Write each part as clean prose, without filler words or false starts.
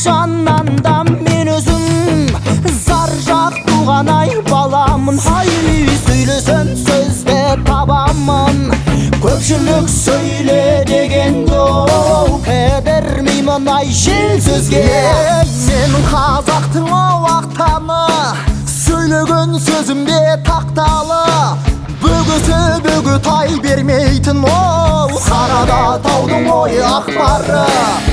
Қашаннан да мен өзім зар жақтуған ай баламын. Ай сөйлесем сөзде табамын, көпшілік сөйле деген жоқ, кідірмеймін ай жел сөзге. Мен қазақтың уақтаны, сөйлеген сөзімде тақталы, бөгісі бөгіт ай бермейтін ол қарада таудың ой ақпары.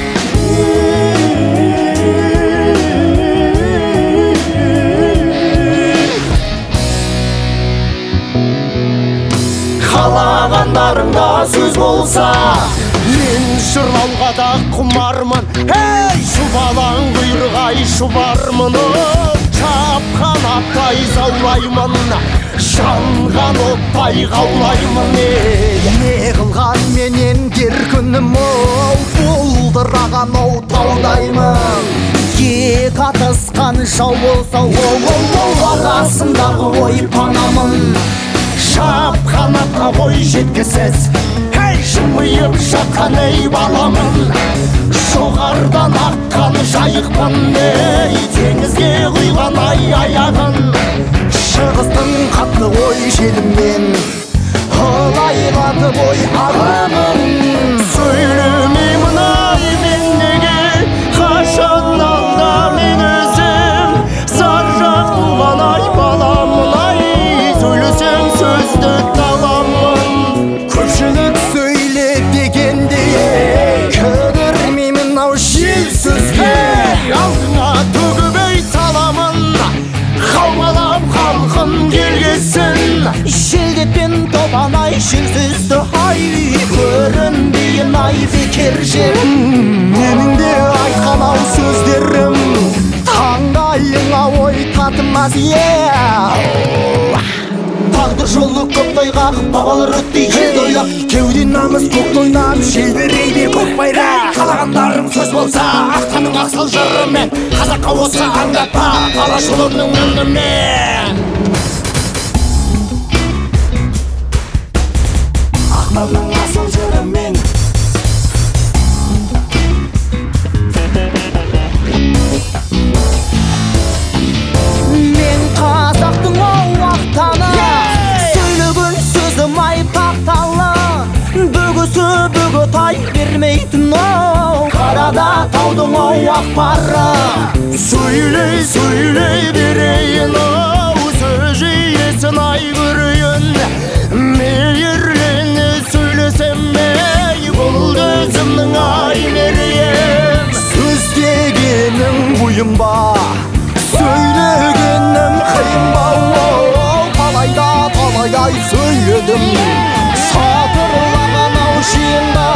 Қалағандарыңда сөз болса, мен жырлауға да құмармын. Ей, шұбалаң құйрық-ай шұбармын, шапқан аттай заулаймын, жанған оттай қаулаймын. Не қылған менен кер күнім ол, бұлдыраған оу таудаймын. Ек атысқан жау болса, ол арасындағы ой панамын. Шапқан атқа ой жеткісіз, әй жымиып жатқан ей баламын. Жоғардан аққан жайықпын, ей теңізге құйған ай аяғын. Шығыстың қатты ой желіммен ылайлатып ой ағымын. Сөйлемеймін ай мен неге, қашаннан да мен өзім зар жақтуған ай баламын. Ай сөйлесем сөзді табамын, көпшілік сөйле дегенде кідірмеймін ау жел сөзге. Алдыңа төгіп ей саламын, қаумалап халқым келгесін. Желдетпен тобан ай жел сөзді, ай көрінбейін ай бекер жер. Менің де айтқан ау сөздерім таңдайыңа ой татымас. Тағдыр жолы көп тайғақ, бабалар өтті ел ойлап, кеуден намыс көк тойнап, желбірейді көк байрақ. Қалағандарым сөз болса, ақтаның ақсал жырымен, қазаққа осы аңдатпа алашұлының үнімен. Ақтаның ақсал жырымен. Мен қазақтың уақтаны, сөйлеген сөзім ай тақталы, бөгісі бөгіт ай бермейтін оу қарада таудың ой ақпары. Сөйлей сөйлей берейін оу сөз иесін ай көрейін. Мейірлене сөйлесем ей бұл өзімнің ай мерейім. Сөз дегенің бұйым ба, сөйлегенім қиын ба, талайда талайдай сөйледім, сатырлаған ау жиында.